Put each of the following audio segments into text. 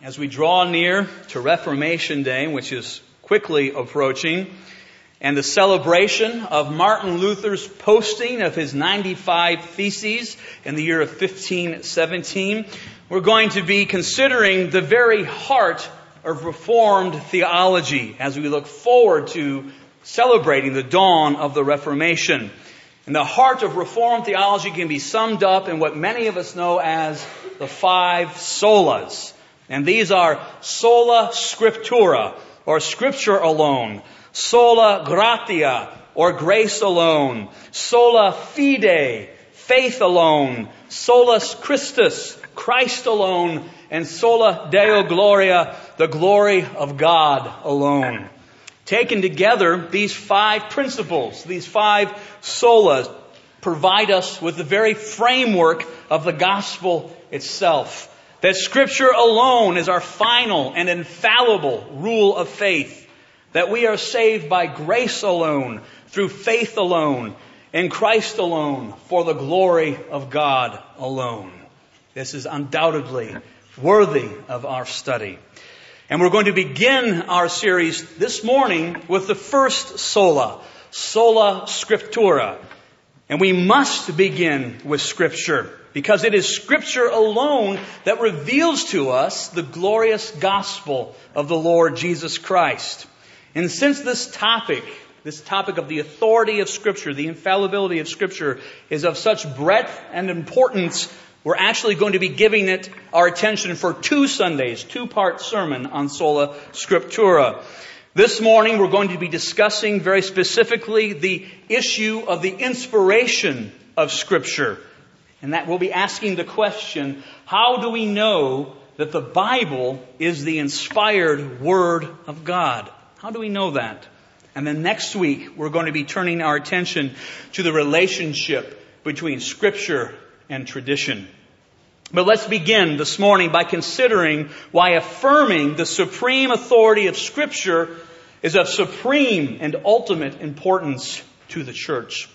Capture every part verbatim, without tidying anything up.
As we draw near to Reformation Day, which is quickly approaching, and the celebration of Martin Luther's posting of his ninety-five Theses in the year of fifteen seventeen, we're going to be considering the very heart of Reformed theology as we look forward to celebrating the dawn of the Reformation. And the heart of Reformed theology can be summed up in what many of us know as the five solas. And these are sola scriptura, or scripture alone, sola gratia, or grace alone, sola fide, faith alone, solus Christus, Christ alone, and sola Deo gloria, the glory of God alone. Taken together, these five principles, these five solas, provide us with the very framework of the gospel itself. That Scripture alone is our final and infallible rule of faith. That we are saved by grace alone, through faith alone, in Christ alone, for the glory of God alone. This is undoubtedly worthy of our study. And we're going to begin our series this morning with the first sola, sola scriptura. And we must begin with Scripture, because it is Scripture alone that reveals to us the glorious gospel of the Lord Jesus Christ. And since this topic, this topic of the authority of Scripture, the infallibility of Scripture, is of such breadth and importance, we're actually going to be giving it our attention for two Sundays, two-part sermon on sola scriptura. This morning we're going to be discussing very specifically the issue of the inspiration of Scripture. And that we'll be asking the question, how do we know that the Bible is the inspired Word of God? How do we know that? And then next week we're going to be turning our attention to the relationship between Scripture and tradition. But let's begin this morning by considering why affirming the supreme authority of Scripture is of supreme and ultimate importance to the church.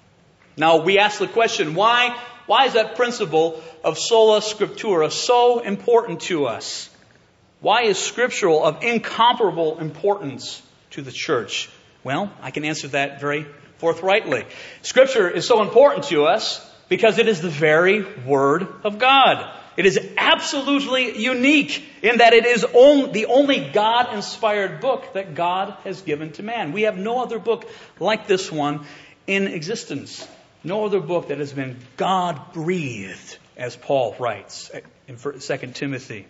Now, we ask the question, why, why is that principle of sola scriptura so important to us? Why is scriptural of incomparable importance to the church? Well, I can answer that very forthrightly. Scripture is so important to us because it is the very Word of God. It is absolutely unique in that it is on, the only God-inspired book that God has given to man. We have no other book like this one in existence. No other book that has been God-breathed, as Paul writes in Second Timothy.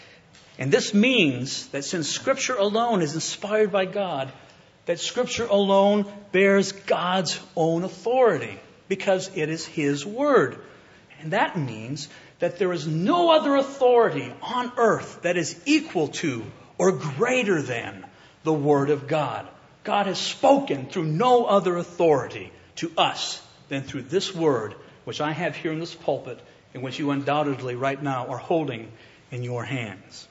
And this means that since Scripture alone is inspired by God, that Scripture alone bears God's own authority, because it is His Word. And that means that there is no other authority on earth that is equal to or greater than the Word of God. God has spoken through no other authority to us than through this Word, which I have here in this pulpit, and which you undoubtedly right now are holding in your hands.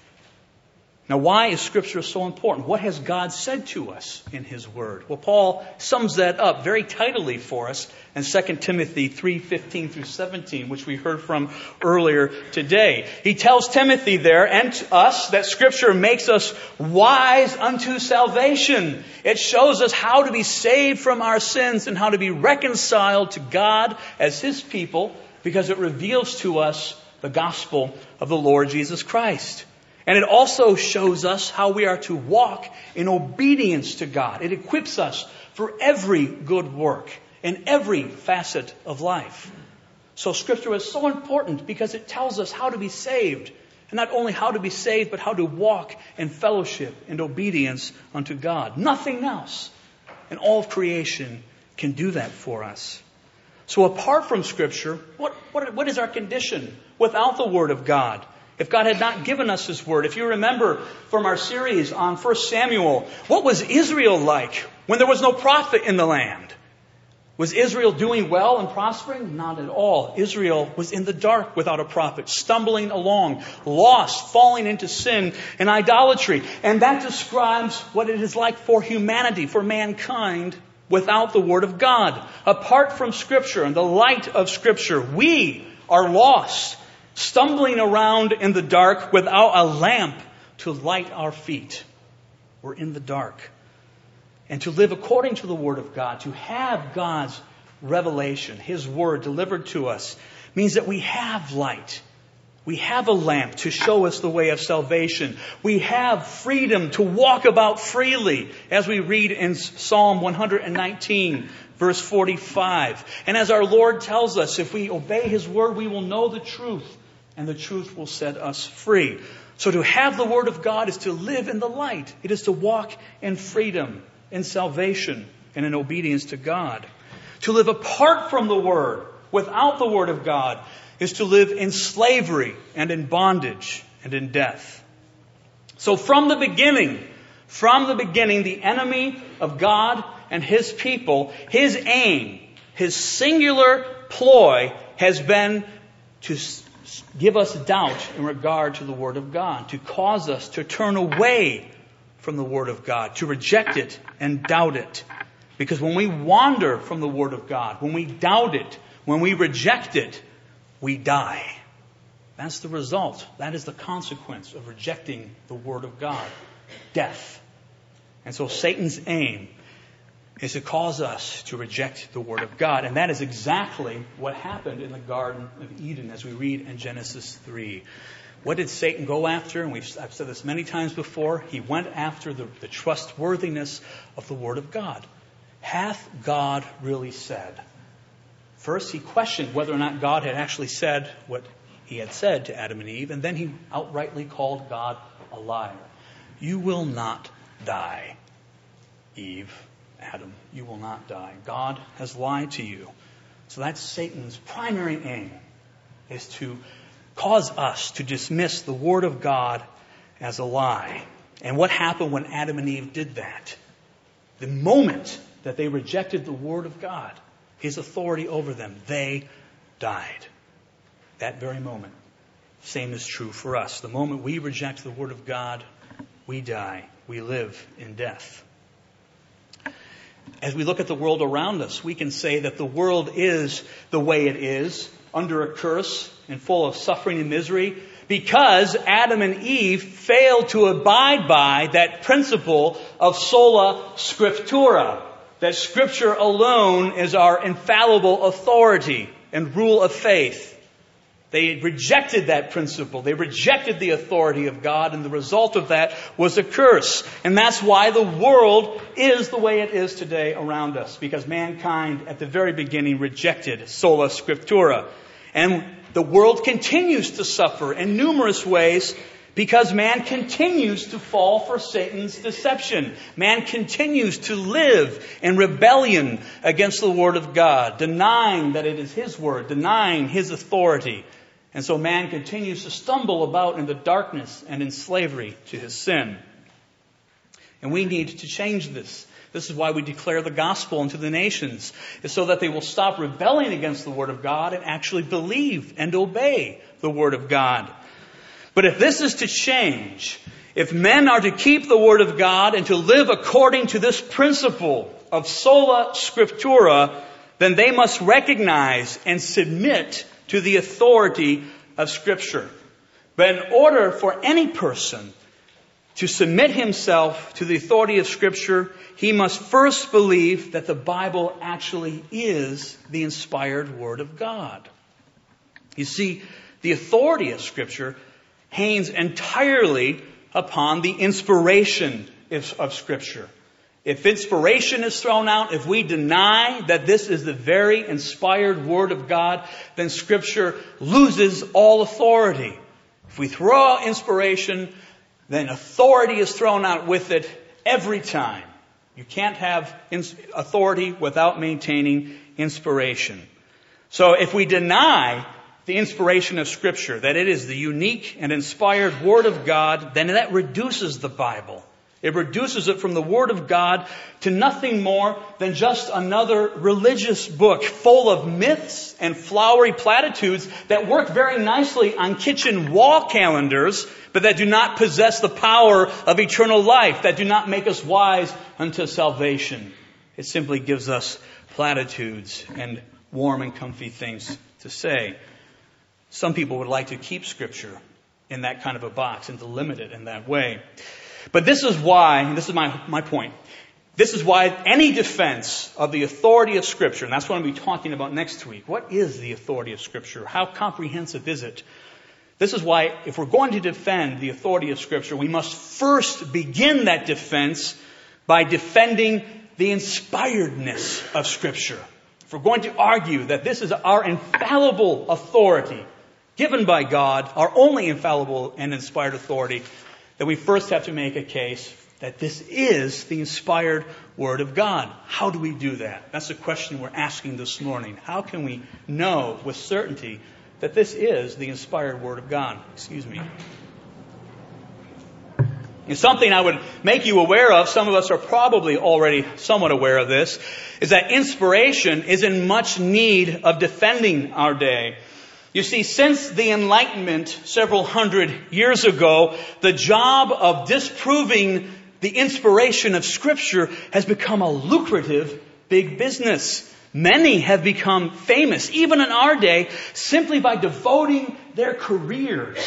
Now, why is Scripture so important? What has God said to us in His Word? Well, Paul sums that up very tidily for us in Second Timothy three fifteen through seventeen, which we heard from earlier today. He tells Timothy there and to us that Scripture makes us wise unto salvation. It shows us how to be saved from our sins and how to be reconciled to God as His people, because it reveals to us the gospel of the Lord Jesus Christ. And it also shows us how we are to walk in obedience to God. It equips us for every good work in every facet of life. So Scripture is so important because it tells us how to be saved. And not only how to be saved, but how to walk in fellowship and obedience unto God. Nothing else in all of creation can do that for us. So apart from Scripture, what, what, what is our condition without the Word of God? If God had not given us His Word, if you remember from our series on First Samuel, what was Israel like when there was no prophet in the land? Was Israel doing well and prospering? Not at all. Israel was in the dark without a prophet, stumbling along, lost, falling into sin and idolatry. And that describes what it is like for humanity, for mankind, without the Word of God. Apart from Scripture and the light of Scripture, we are lost. stumbling around in the dark without a lamp to light our feet. We're in the dark. And to live according to the Word of God, to have God's revelation, His Word delivered to us, means that we have light. We have a lamp to show us the way of salvation. We have freedom to walk about freely, as we read in Psalm one nineteen, verse forty-five. And as our Lord tells us, if we obey His Word, we will know the truth, and the truth will set us free. So to have the Word of God is to live in the light. It is to walk in freedom, in salvation, and in obedience to God. To live apart from the Word, without the Word of God, is to live in slavery and in bondage and in death. So from the beginning, from the beginning, the enemy of God and His people, his aim, his singular ploy has been to give us doubt in regard to the Word of God, to cause us to turn away from the Word of God, to reject it and doubt it. Because when we wander from the Word of God, when we doubt it, when we reject it, we die. That's the result. That is the consequence of rejecting the Word of God. Death. And so Satan's aim is to cause us to reject the Word of God. And that is exactly what happened in the Garden of Eden, as we read in Genesis three. What did Satan go after? And we've, I've said this many times before. He went after the, the trustworthiness of the Word of God. Hath God really said? First, he questioned whether or not God had actually said what He had said to Adam and Eve. And then he outrightly called God a liar. You will not die, Eve. Adam, you will not die. God has lied to you. So that's Satan's primary aim, is to cause us to dismiss the Word of God as a lie. And what happened when Adam and Eve did that? The moment that they rejected the Word of God, His authority over them, they died. That very moment. Same is true for us. The moment we reject the Word of God, we die. We live in death. As we look at the world around us, we can say that the world is the way it is, under a curse and full of suffering and misery, because Adam and Eve failed to abide by that principle of sola scriptura, that Scripture alone is our infallible authority and rule of faith. They rejected that principle. They rejected the authority of God, and the result of that was a curse. And that's why the world is the way it is today around us, because mankind at the very beginning rejected sola scriptura. And the world continues to suffer in numerous ways because man continues to fall for Satan's deception. Man continues to live in rebellion against the Word of God, denying that it is His Word, denying His authority. And so man continues to stumble about in the darkness and in slavery to his sin. And we need to change this. This is why we declare the gospel unto the nations, is so that they will stop rebelling against the Word of God and actually believe and obey the Word of God. But if this is to change, if men are to keep the Word of God and to live according to this principle of sola scriptura, then they must recognize and submit to the authority of Scripture. But in order for any person to submit himself to the authority of Scripture, he must first believe that the Bible actually is the inspired Word of God. You see, the authority of Scripture hangs entirely upon the inspiration of Scripture. If inspiration is thrown out, if we deny that this is the very inspired Word of God, then Scripture loses all authority. If we throw out inspiration, then authority is thrown out with it every time. You can't have authority without maintaining inspiration. So if we deny the inspiration of Scripture, that it is the unique and inspired Word of God, then that reduces the Bible. It reduces it from the Word of God to nothing more than just another religious book full of myths and flowery platitudes that work very nicely on kitchen wall calendars, but that do not possess the power of eternal life, that do not make us wise unto salvation. It simply gives us platitudes and warm and comfy things to say. Some people would like to keep Scripture in that kind of a box and to limit it in that way. But this is why, and this is my, my point, this is why any defense of the authority of Scripture, and that's what I'm going to be talking about next week. What is the authority of Scripture? How comprehensive is it? This is why, if we're going to defend the authority of Scripture, we must first begin that defense by defending the inspiredness of Scripture. If we're going to argue that this is our infallible authority, given by God, our only infallible and inspired authority, then we first have to make a case that this is the inspired Word of God. How do we do that? That's the question we're asking this morning. How can we know with certainty that this is the inspired Word of God? Excuse me. And something I would make you aware of, some of us are probably already somewhat aware of this, is that inspiration is in much need of defending our day. You see, since the Enlightenment several hundred years ago, the job of disproving the inspiration of Scripture has become a lucrative big business. Many have become famous, even in our day, simply by devoting their careers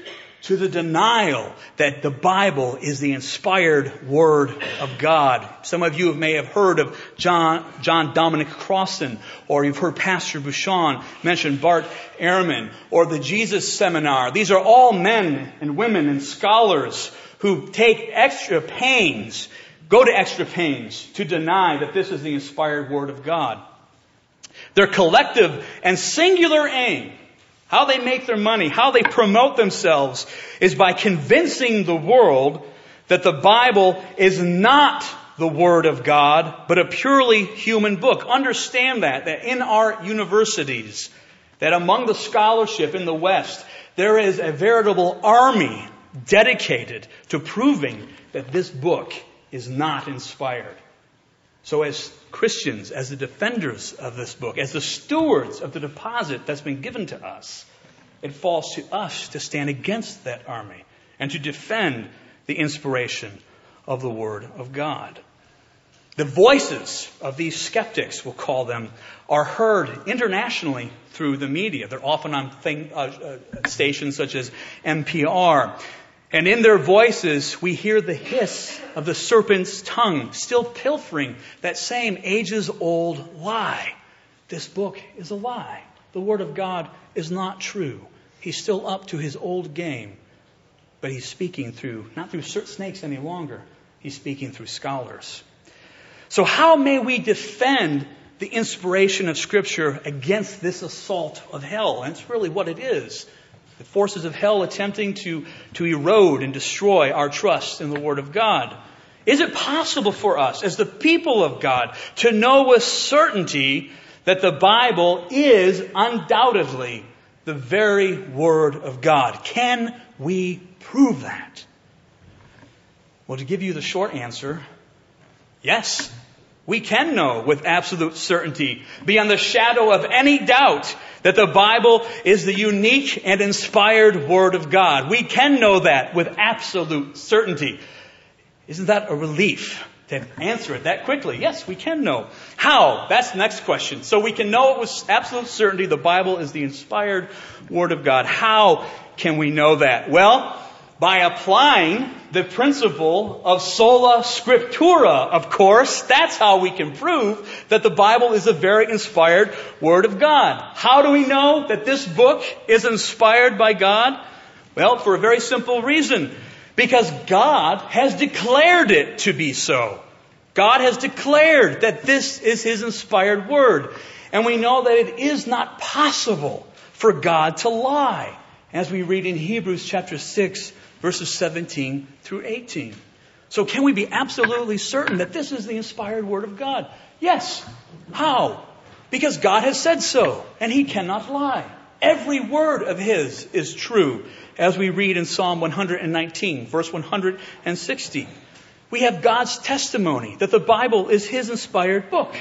to the denial that the Bible is the inspired Word of God. Some of you may have heard of John, John Dominic Crossan, or you've heard Pastor Bouchon mention Bart Ehrman, or the Jesus Seminar. These are all men and women and scholars who take extra pains, go to extra pains to deny that this is the inspired Word of God. Their collective and singular aim, how they make their money, how they promote themselves, is by convincing the world that the Bible is not the Word of God, but a purely human book. Understand that, that in our universities, that among the scholarship in the West, there is a veritable army dedicated to proving that this book is not inspired. So as Christians, as the defenders of this book, as the stewards of the deposit that's been given to us, it falls to us to stand against that army and to defend the inspiration of the Word of God. The voices of these skeptics, we'll call them, are heard internationally through the media. They're often on thing, uh, uh, stations such as N P R. And in their voices, we hear the hiss of the serpent's tongue, still pilfering that same ages-old lie. This book is a lie. The Word of God is not true. He's still up to his old game. But he's speaking through, not through snakes any longer. He's speaking through scholars. So how may we defend the inspiration of Scripture against this assault of hell? And it's really what it is. The forces of hell attempting to, to erode and destroy our trust in the Word of God. Is it possible for us, as the people of God, to know with certainty that the Bible is undoubtedly the very Word of God? Can we prove that? Well, to give you the short answer, yes. We can know with absolute certainty, beyond the shadow of any doubt, that the Bible is the unique and inspired Word of God. We can know that with absolute certainty. Isn't that a relief to answer it that quickly? Yes, we can know. How? That's the next question. So we can know it with absolute certainty the Bible is the inspired Word of God. How can we know that? Well, by applying the principle of sola scriptura, of course. That's how we can prove that the Bible is a very inspired Word of God. How do we know that this book is inspired by God? Well, for a very simple reason. Because God has declared it to be so. God has declared that this is His inspired Word. And we know that it is not possible for God to lie, as we read in Hebrews chapter six, verses seventeen through eighteen. So can we be absolutely certain that this is the inspired Word of God? Yes. How? Because God has said so, and He cannot lie. Every word of His is true, as we read in Psalm one nineteen, verse one hundred sixty. We have God's testimony that the Bible is His inspired book.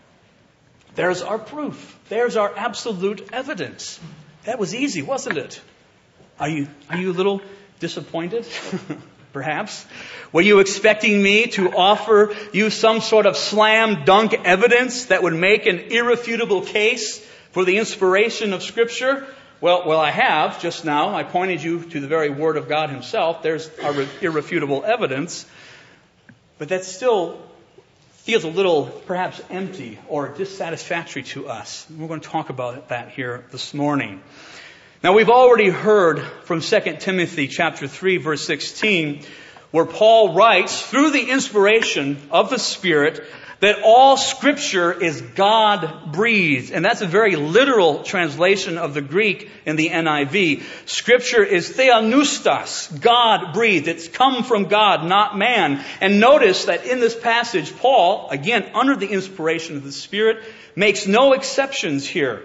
There's our proof. There's our absolute evidence. That was easy, wasn't it? Are you, are you a little disappointed? Perhaps. Were you expecting me to offer you some sort of slam dunk evidence that would make an irrefutable case for the inspiration of Scripture? Well, well, I have just now. I pointed you to the very Word of God Himself. There's our irrefutable evidence. But that still feels a little perhaps empty or dissatisfactory to us. We're going to talk about that here this morning. Now, we've already heard from Second Timothy chapter three, verse sixteen, where Paul writes, through the inspiration of the Spirit, that all Scripture is God-breathed. And that's a very literal translation of the Greek in the N I V. Scripture is theopneustos, God-breathed. It's come from God, not man. And notice that in this passage, Paul, again, under the inspiration of the Spirit, makes no exceptions here.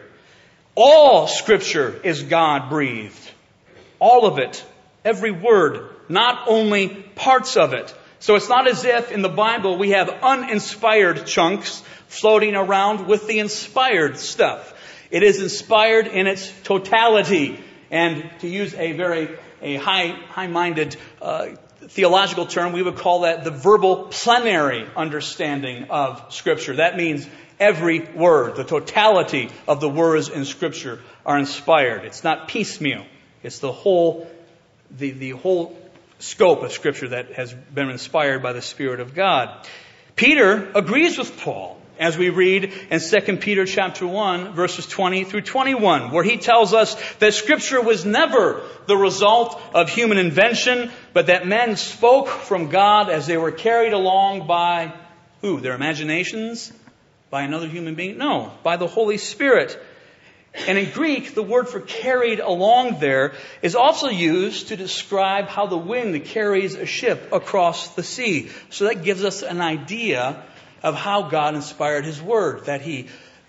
All Scripture is God-breathed. All of it. Every word. Not only parts of it. So it's not as if in the Bible we have uninspired chunks floating around with the inspired stuff. It is inspired in its totality. And to use a very a high, high-minded uh, theological term, we would call that the verbal plenary understanding of Scripture. That means every word, the totality of the words in Scripture are inspired. It's not piecemeal. It's the whole, the, the whole scope of Scripture that has been inspired by the Spirit of God. Peter agrees with Paul as we read in Second Peter chapter one, verses twenty through twenty-one, where he tells us that Scripture was never the result of human invention, but that men spoke from God as they were carried along by who? Their imaginations? By another human being? No, by the Holy Spirit. And in Greek, the word for carried along there is also used to describe how the wind carries a ship across the sea. So that gives us an idea of how God inspired His Word, that He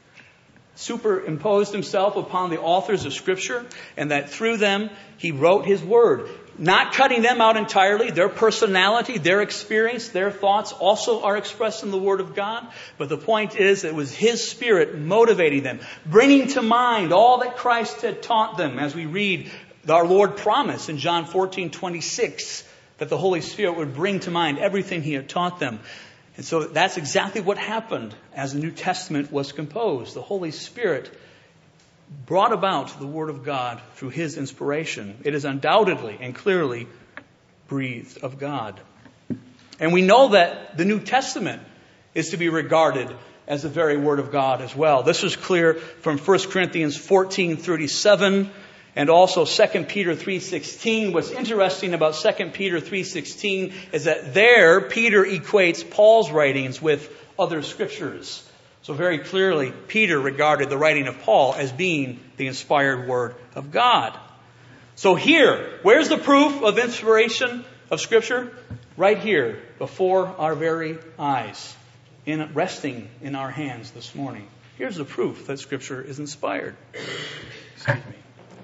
superimposed Himself upon the authors of Scripture, and that through them He wrote His Word. Not cutting them out entirely. Their personality, their experience, their thoughts also are expressed in the Word of God. But the point is that it was His Spirit motivating them, bringing to mind all that Christ had taught them. As we read, our Lord promised in John fourteen twenty-six that the Holy Spirit would bring to mind everything He had taught them. And so that's exactly what happened as the New Testament was composed. The Holy Spirit brought about the Word of God through His inspiration. It is undoubtedly and clearly breathed of God. And we know that the New Testament is to be regarded as the very Word of God as well. This is clear from First Corinthians fourteen thirty-seven and also Second Peter three sixteen. What's interesting about Second Peter three sixteen is that there Peter equates Paul's writings with other scriptures. So very clearly, Peter regarded the writing of Paul as being the inspired Word of God. So here, where's the proof of inspiration of Scripture? Right here, before our very eyes, in resting in our hands this morning. Here's the proof that Scripture is inspired. Excuse me.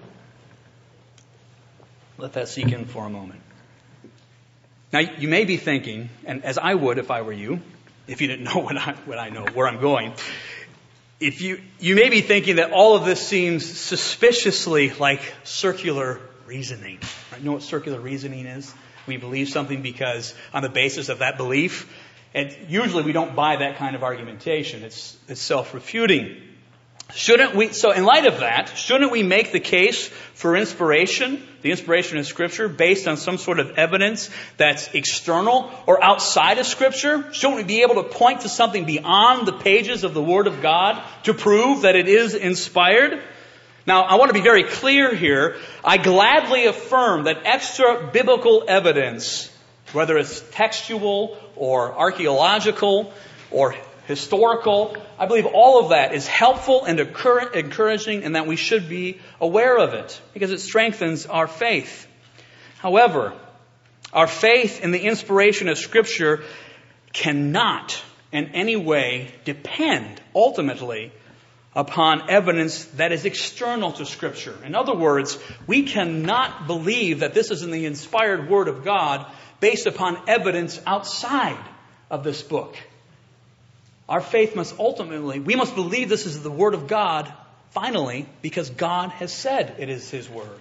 Let that sink in for a moment. Now, you may be thinking, and as I would if I were you, if you didn't know what I, what I know, where I'm going, if you, you may be thinking that all of this seems suspiciously like circular reasoning. Right? You know what circular reasoning is? We believe something because on the basis of that belief, and usually we don't buy that kind of argumentation. It's, it's self-refuting. Shouldn't we, so in light of that, shouldn't we make the case for inspiration, the inspiration of Scripture, based on some sort of evidence that's external or outside of Scripture? Shouldn't we be able to point to something beyond the pages of the Word of God to prove that it is inspired? Now, I want to be very clear here. I gladly affirm that extra biblical evidence, whether it's textual or archaeological or historical, I believe all of that is helpful and encouraging, and that we should be aware of it because it strengthens our faith. However, our faith in the inspiration of Scripture cannot in any way depend ultimately upon evidence that is external to Scripture. In other words, we cannot believe that this is in the inspired Word of God based upon evidence outside of this book. Our faith must ultimately, we must believe this is the Word of God, finally, because God has said it is His Word.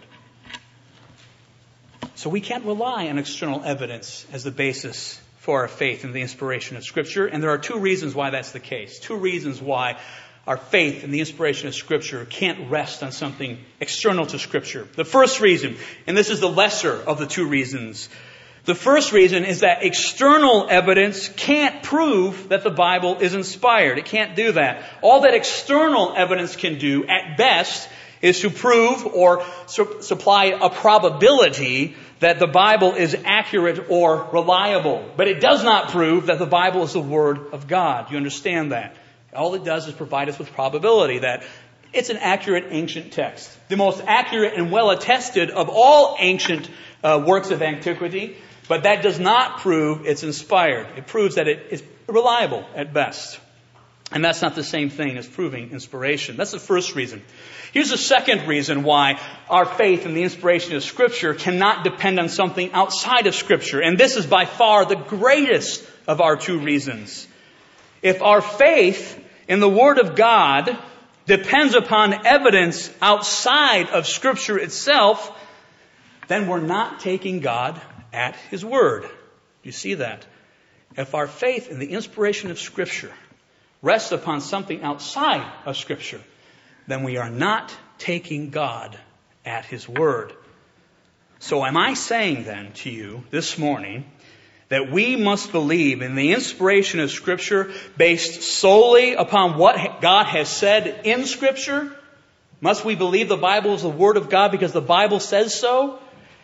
So we can't rely on external evidence as the basis for our faith in the inspiration of Scripture. And there are two reasons why that's the case. Two reasons why our faith in the inspiration of Scripture can't rest on something external to Scripture. The first reason, and this is the lesser of the two reasons, the first reason is that external evidence can't prove that the Bible is inspired. It can't do that. All that external evidence can do, at best, is to prove or su- supply a probability that the Bible is accurate or reliable. But it does not prove that the Bible is the Word of God. You understand that? All it does is provide us with probability that it's an accurate ancient text. The most accurate and well attested of all ancient uh, works of antiquity. But that does not prove it's inspired. It proves that it is reliable at best. And that's not the same thing as proving inspiration. That's the first reason. Here's the second reason why our faith in the inspiration of Scripture cannot depend on something outside of Scripture. And this is by far the greatest of our two reasons. If our faith in the Word of God depends upon evidence outside of Scripture itself, then we're not taking God at His word. You see that? If our faith in the inspiration of Scripture rests upon something outside of Scripture, then we are not taking God at His word. So am I saying then to you this morning that we must believe in the inspiration of Scripture based solely upon what God has said in Scripture? Must we believe the Bible is the Word of God because the Bible says so?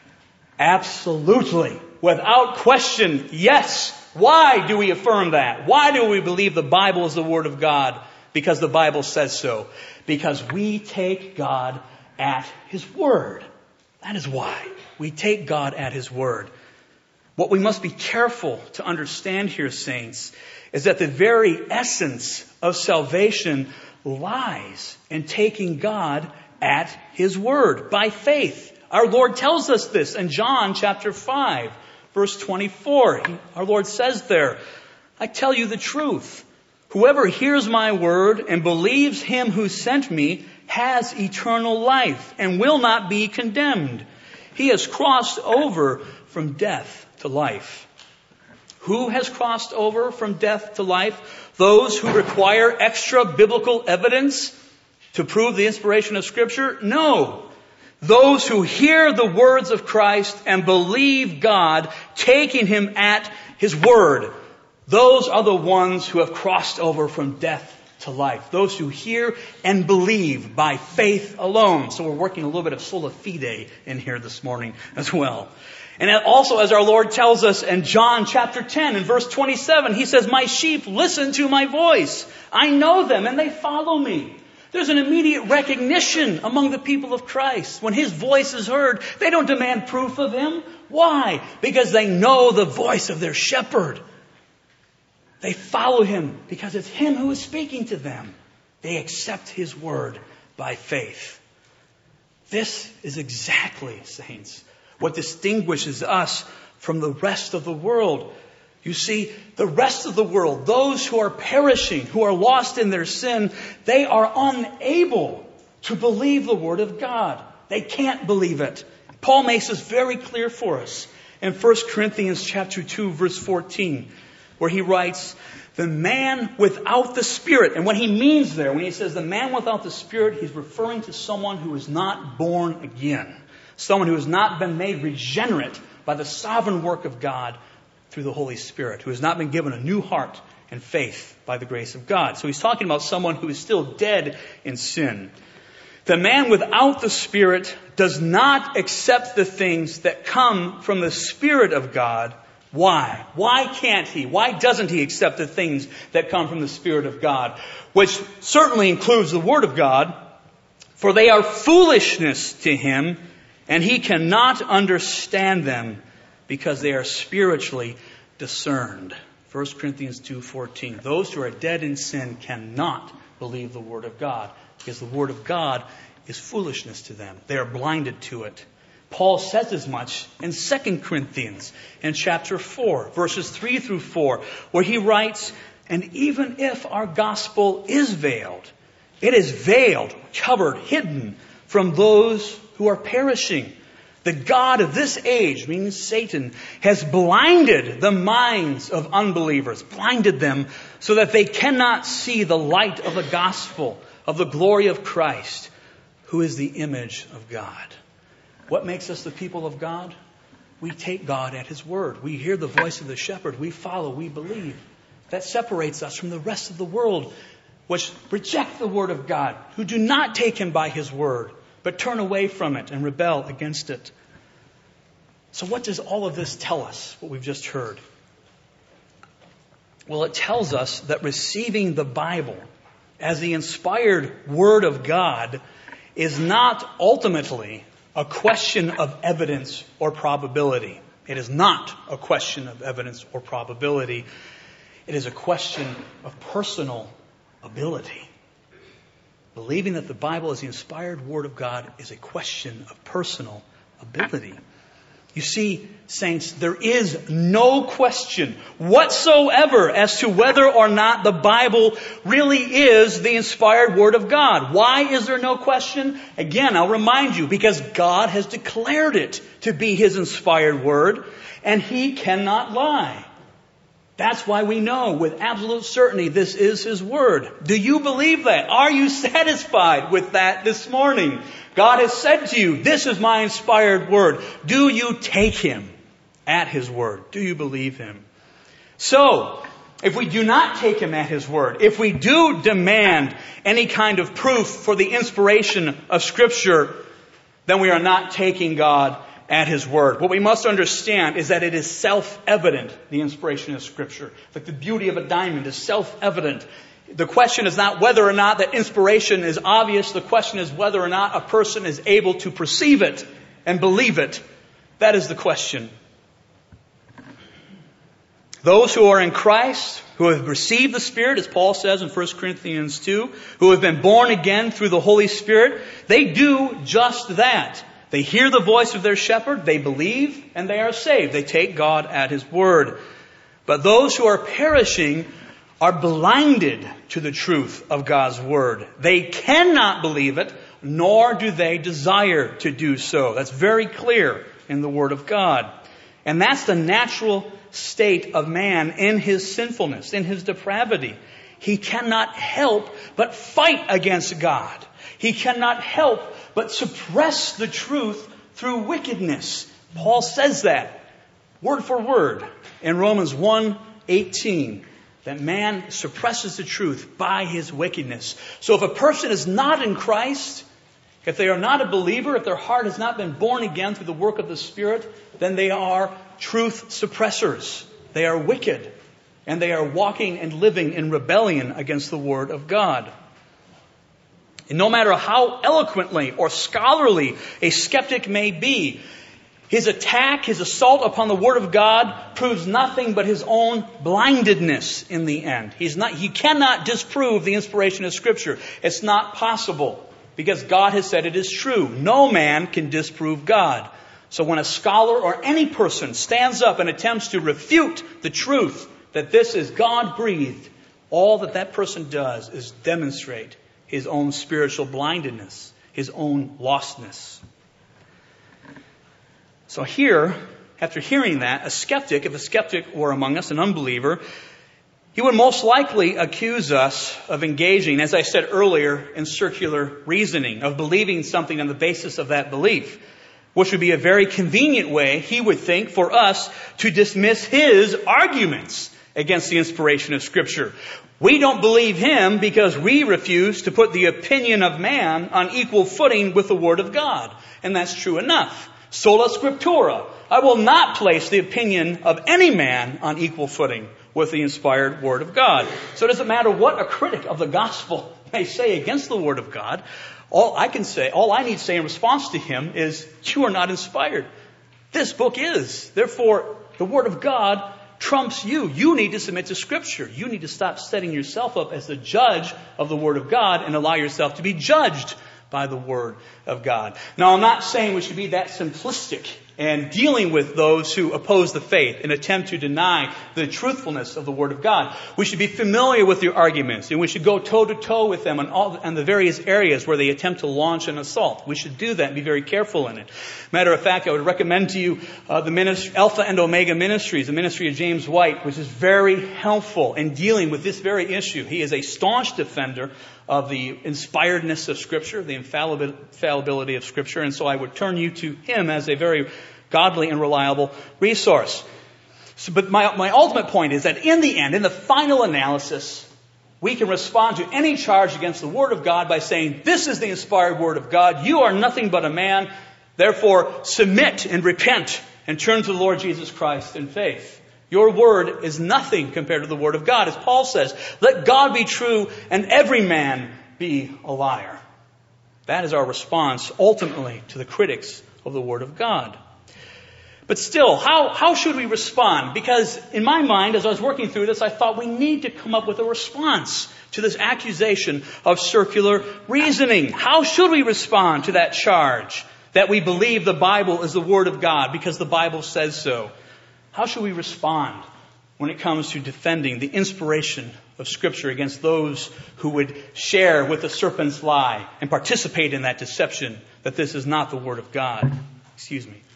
Absolutely. Without question, yes. Why do we affirm that? Why do we believe the Bible is the Word of God? Because the Bible says so. Because we take God at His word. That is why. We take God at His word. What we must be careful to understand here, saints, is that the very essence of salvation lies in taking God at His word by faith. Our Lord tells us this in John chapter five, verse twenty-four. He, our Lord says there, I tell you the truth. Whoever hears my word and believes Him who sent me has eternal life and will not be condemned. He has crossed over from death to life. Who has crossed over from death to life? Those who require extra biblical evidence to prove the inspiration of Scripture? No. Those who hear the words of Christ and believe God, taking Him at His word. Those are the ones who have crossed over from death to life. Those who hear and believe by faith alone. So we're working a little bit of sola fide in here this morning as well. And also, as our Lord tells us in John chapter ten and verse twenty-seven, He says, my sheep listen to my voice. I know them and they follow me. There's an immediate recognition among the people of Christ. When His voice is heard, they don't demand proof of Him. Why? Because they know the voice of their shepherd. They follow Him because it's Him who is speaking to them. They accept His word by faith. This is exactly, saints, what distinguishes us from the rest of the world. You see, the rest of the world, those who are perishing, who are lost in their sin, they are unable to believe the Word of God. They can't believe it. Paul makes this very clear for us in First Corinthians chapter two, verse fourteen, where he writes, the man without the Spirit. And what he means there, when he says the man without the Spirit, he's referring to someone who is not born again. Someone who has not been made regenerate by the sovereign work of God through the Holy Spirit, who has not been given a new heart and faith by the grace of God. So he's talking about someone who is still dead in sin. The man without the Spirit does not accept the things that come from the Spirit of God. Why? Why can't he? Why doesn't he accept the things that come from the Spirit of God? Which certainly includes the Word of God. For they are foolishness to him, and he cannot understand them because they are spiritually discerned. First Corinthians two fourteen. Those who are dead in sin cannot believe the Word of God because the Word of God is foolishness to them. They are blinded to it. Paul says as much in Second Corinthians in chapter four, verses three through four, where he writes, and even if our gospel is veiled, it is veiled, covered, hidden from those who are perishing, The God of this age, meaning Satan, has blinded the minds of unbelievers, blinded them so that they cannot see the light of the gospel, of the glory of Christ, who is the image of God. What makes us the people of God? We take God at His word. We hear the voice of the shepherd. We follow. We believe. That separates us from the rest of the world, which reject the word of God, who do not take Him by His word, but turn away from it and rebel against it. So what does all of this tell us, what we've just heard? Well, it tells us that receiving the Bible as the inspired Word of God is not ultimately a question of evidence or probability. It is not a question of evidence or probability. It is a question of personal ability. Believing that the Bible is the inspired Word of God is a question of personal ability. You see, saints, there is no question whatsoever as to whether or not the Bible really is the inspired Word of God. Why is there no question? Again, I'll remind you, because God has declared it to be His inspired Word, and He cannot lie. That's why we know with absolute certainty this is His Word. Do you believe that? Are you satisfied with that this morning? God has said to you, this is my inspired Word. Do you take Him at His word? Do you believe Him? So, if we do not take Him at His word, if we do demand any kind of proof for the inspiration of Scripture, then we are not taking God at His word. What we must understand is that it is self-evident, the inspiration of Scripture. Like the beauty of a diamond is self-evident. The question is not whether or not that inspiration is obvious. The question is whether or not a person is able to perceive it and believe it. That is the question. Those who are in Christ, who have received the Spirit, as Paul says in First Corinthians two, who have been born again through the Holy Spirit, they do just that. They hear the voice of their shepherd, they believe, and they are saved. They take God at His word. But those who are perishing are blinded to the truth of God's word. They cannot believe it, nor do they desire to do so. That's very clear in the Word of God. And that's the natural state of man in his sinfulness, in his depravity. He cannot help but fight against God. He cannot help but suppress the truth through wickedness. Paul says that, word for word, in Romans one eighteen. That man suppresses the truth by his wickedness. So if a person is not in Christ, if they are not a believer, if their heart has not been born again through the work of the Spirit, then they are truth suppressors. They are wicked. And they are walking and living in rebellion against the Word of God. And no matter how eloquently or scholarly a skeptic may be, his attack, his assault upon the Word of God proves nothing but his own blindedness in the end. He's not, he cannot disprove the inspiration of Scripture. It's not possible because God has said it is true. No man can disprove God. So when a scholar or any person stands up and attempts to refute the truth that this is God-breathed, all that that person does is demonstrate his own spiritual blindedness, his own lostness. So here, after hearing that, a skeptic, if a skeptic were among us, an unbeliever, he would most likely accuse us of engaging, as I said earlier, in circular reasoning, of believing something on the basis of that belief, which would be a very convenient way, he would think, for us to dismiss his arguments against the inspiration of Scripture. We don't believe him because we refuse to put the opinion of man on equal footing with the Word of God. And that's true enough. Sola Scriptura. I will not place the opinion of any man on equal footing with the inspired Word of God. So it doesn't matter what a critic of the gospel may say against the Word of God. All I can say, all I need to say in response to him is, you are not inspired. This book is. Therefore, the Word of God trumps you. You need to submit to Scripture. You need to stop setting yourself up as the judge of the Word of God and allow yourself to be judged by the Word of God. Now, I'm not saying we should be that simplistic and dealing with those who oppose the faith and attempt to deny the truthfulness of the Word of God. We should be familiar with their arguments, and we should go toe-to-toe with them on all on the various areas where they attempt to launch an assault. We should do that and be very careful in it. Matter of fact, I would recommend to you uh, the ministry, Alpha and Omega Ministries, the ministry of James White, which is very helpful in dealing with this very issue. He is a staunch defender of the inspiredness of Scripture, the infallibility of Scripture, and so I would turn you to him as a very godly and reliable resource. So, but my, my ultimate point is that in the end, in the final analysis, we can respond to any charge against the Word of God by saying, this is the inspired Word of God, you are nothing but a man, therefore submit and repent and turn to the Lord Jesus Christ in faith. Your word is nothing compared to the Word of God. As Paul says, let God be true and every man be a liar. That is our response ultimately to the critics of the Word of God. But still, how, how should we respond? Because in my mind, as I was working through this, I thought we need to come up with a response to this accusation of circular reasoning. How should we respond to that charge that we believe the Bible is the Word of God because the Bible says so? How should we respond when it comes to defending the inspiration of Scripture against those who would share with the serpent's lie and participate in that deception that this is not the Word of God? Excuse me.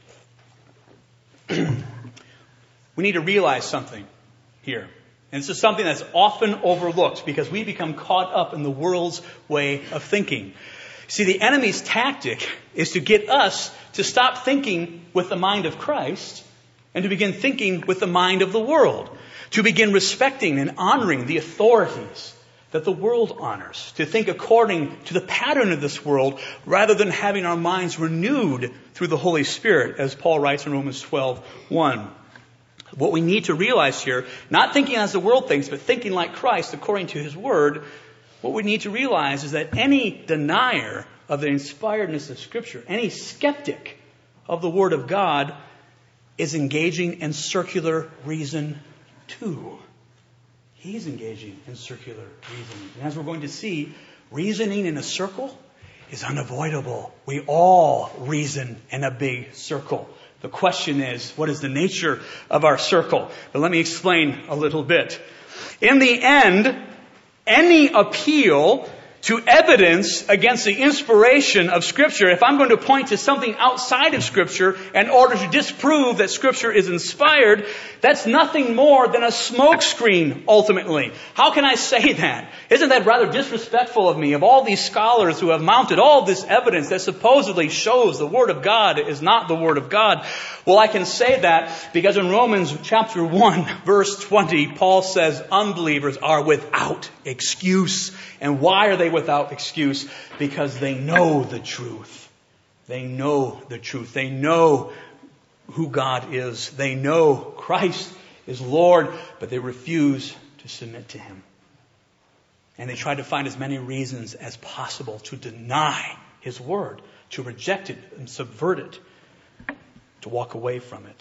We need to realize something here. And this is something that's often overlooked because we become caught up in the world's way of thinking. See, the enemy's tactic is to get us to stop thinking with the mind of Christ and to begin thinking with the mind of the world, to begin respecting and honoring the authorities that the world honors, to think according to the pattern of this world rather than having our minds renewed through the Holy Spirit, as Paul writes in Romans twelve one. What we need to realize here, not thinking as the world thinks, but thinking like Christ according to His Word, what we need to realize is that any denier of the inspiredness of Scripture, any skeptic of the Word of God, is engaging in circular reason too. He's engaging in circular reasoning. And as we're going to see, reasoning in a circle is unavoidable. We all reason in a big circle. The question is, what is the nature of our circle? But let me explain a little bit. In the end, any appeal to evidence against the inspiration of Scripture, if I'm going to point to something outside of Scripture in order to disprove that Scripture is inspired, that's nothing more than a smokescreen, ultimately. How can I say that? Isn't that rather disrespectful of me, of all these scholars who have mounted all this evidence that supposedly shows the Word of God is not the Word of God? Well, I can say that because in Romans chapter one, verse twenty, Paul says unbelievers are without excuse. And why are they without excuse? Because they know the truth. They know the truth. They know who God is. They know Christ is Lord, but they refuse to submit to Him. And they try to find as many reasons as possible to deny His Word, to reject it and subvert it, to walk away from it.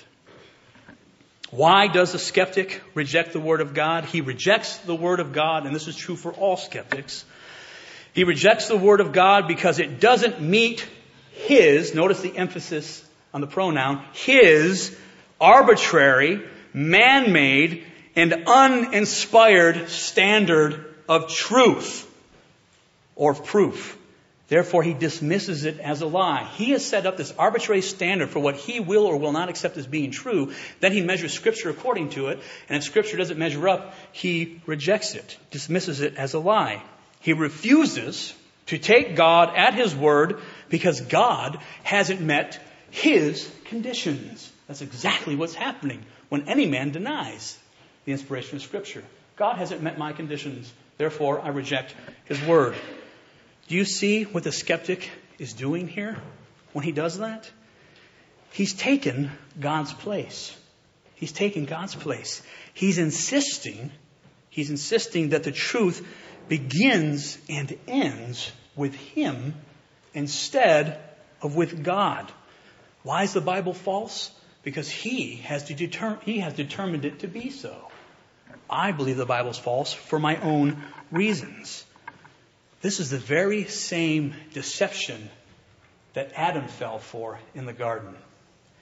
Why does a skeptic reject the Word of God? He rejects the Word of God, and this is true for all skeptics. He rejects the Word of God because it doesn't meet his, notice the emphasis on the pronoun, his arbitrary, man-made, and uninspired standard of truth or proof. Therefore, he dismisses it as a lie. He has set up this arbitrary standard for what he will or will not accept as being true. Then he measures Scripture according to it. And if Scripture doesn't measure up, he rejects it, dismisses it as a lie. He refuses to take God at His word because God hasn't met His conditions. That's exactly what's happening when any man denies the inspiration of Scripture. God hasn't met my conditions. Therefore, I reject His word. Do you see what the skeptic is doing here when he does that? He's taken God's place. He's taken God's place. He's insisting, he's insisting that the truth begins and ends with Him instead of with God. Why is the Bible false? Because he has to deter- he has determined it to be so. I believe the Bible's false for my own reasons. This is the very same deception that Adam fell for in the garden.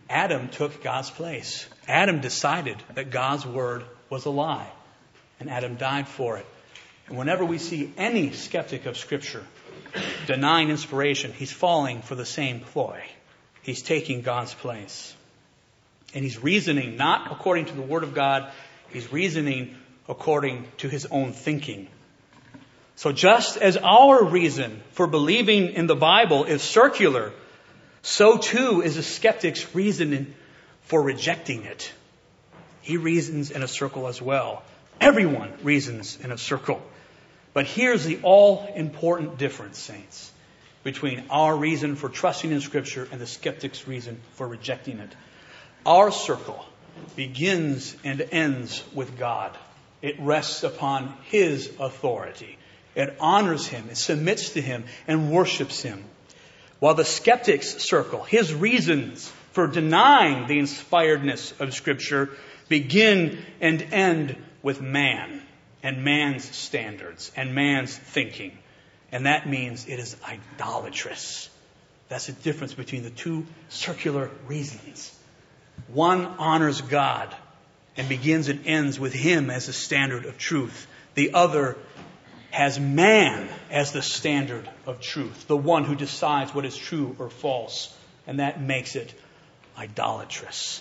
Adam took God's place. Adam decided that God's word was a lie, and Adam died for it. And whenever we see any skeptic of Scripture denying inspiration, he's falling for the same ploy. He's taking God's place. And he's reasoning not according to the Word of God, he's reasoning according to his own thinking. So just as our reason for believing in the Bible is circular, so too is a skeptic's reasoning for rejecting it. He reasons in a circle as well. Everyone reasons in a circle. But here's the all-important difference, saints, between our reason for trusting in Scripture and the skeptic's reason for rejecting it. Our circle begins and ends with God. It rests upon His authority. It honors Him, it submits to Him, and worships Him. While the skeptic's circle, his reasons for denying the inspiredness of Scripture, begin and end with man and man's standards and man's thinking. And that means it is idolatrous. That's the difference between the two circular reasons. One honors God and begins and ends with Him as the standard of truth. The other has man as the standard of truth, the one who decides what is true or false, and that makes it idolatrous.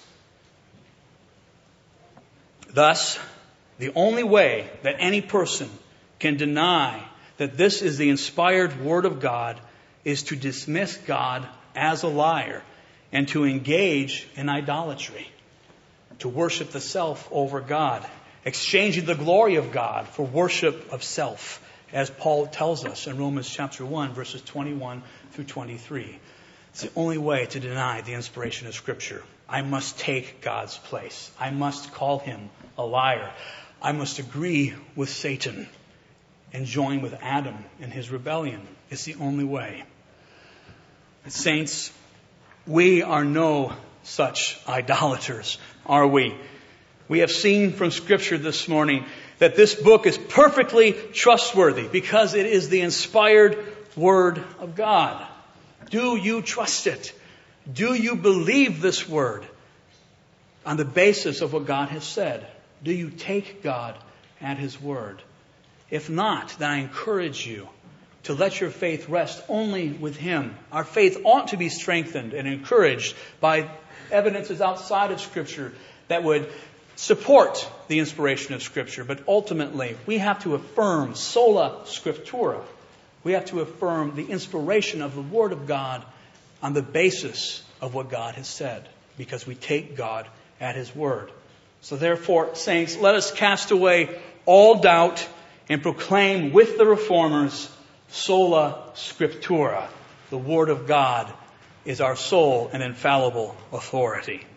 Thus, the only way that any person can deny that this is the inspired Word of God is to dismiss God as a liar and to engage in idolatry, to worship the self over God, exchanging the glory of God for worship of self, as Paul tells us in Romans chapter one, verses twenty-one through twenty-three. It's the only way to deny the inspiration of Scripture. I must take God's place. I must call Him a liar. I must agree with Satan and join with Adam in his rebellion. It's the only way. And saints, we are no such idolaters, are we? We have seen from Scripture this morning that this book is perfectly trustworthy because it is the inspired Word of God. Do you trust it? Do you believe this Word on the basis of what God has said? Do you take God at His Word? If not, then I encourage you to let your faith rest only with Him. Our faith ought to be strengthened and encouraged by evidences outside of Scripture that would support the inspiration of Scripture. But ultimately, we have to affirm sola scriptura. We have to affirm the inspiration of the Word of God on the basis of what God has said, because we take God at His Word. So therefore, saints, let us cast away all doubt and proclaim with the Reformers sola scriptura. The Word of God is our sole and infallible authority.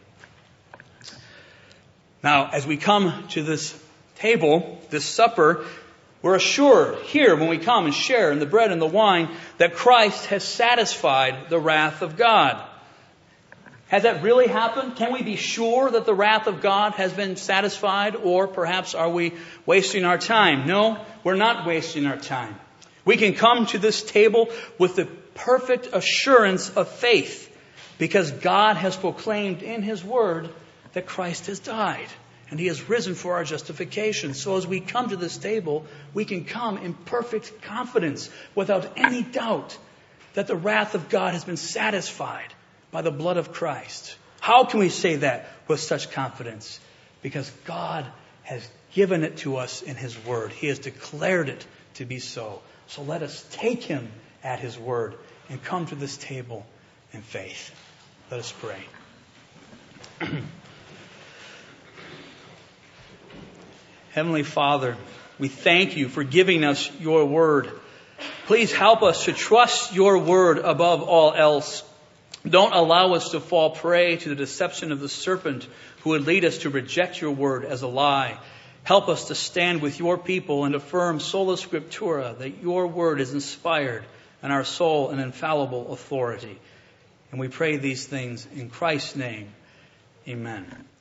Now, as we come to this table, this supper, we're assured here when we come and share in the bread and the wine that Christ has satisfied the wrath of God. Has that really happened? Can we be sure that the wrath of God has been satisfied? Or perhaps are we wasting our time? No, we're not wasting our time. We can come to this table with the perfect assurance of faith because God has proclaimed in His Word that Christ has died and He has risen for our justification. So as we come to this table, we can come in perfect confidence without any doubt that the wrath of God has been satisfied by the blood of Christ. How can we say that with such confidence? Because God has given it to us in His Word. He has declared it to be so. So let us take Him at His Word and come to this table in faith. Let us pray. Heavenly Father, we thank You for giving us Your Word. Please help us to trust Your Word above all else. Don't allow us to fall prey to the deception of the serpent who would lead us to reject Your Word as a lie. Help us to stand with Your people and affirm sola scriptura, that Your Word is inspired and our sole and infallible authority. And we pray these things in Christ's name. Amen.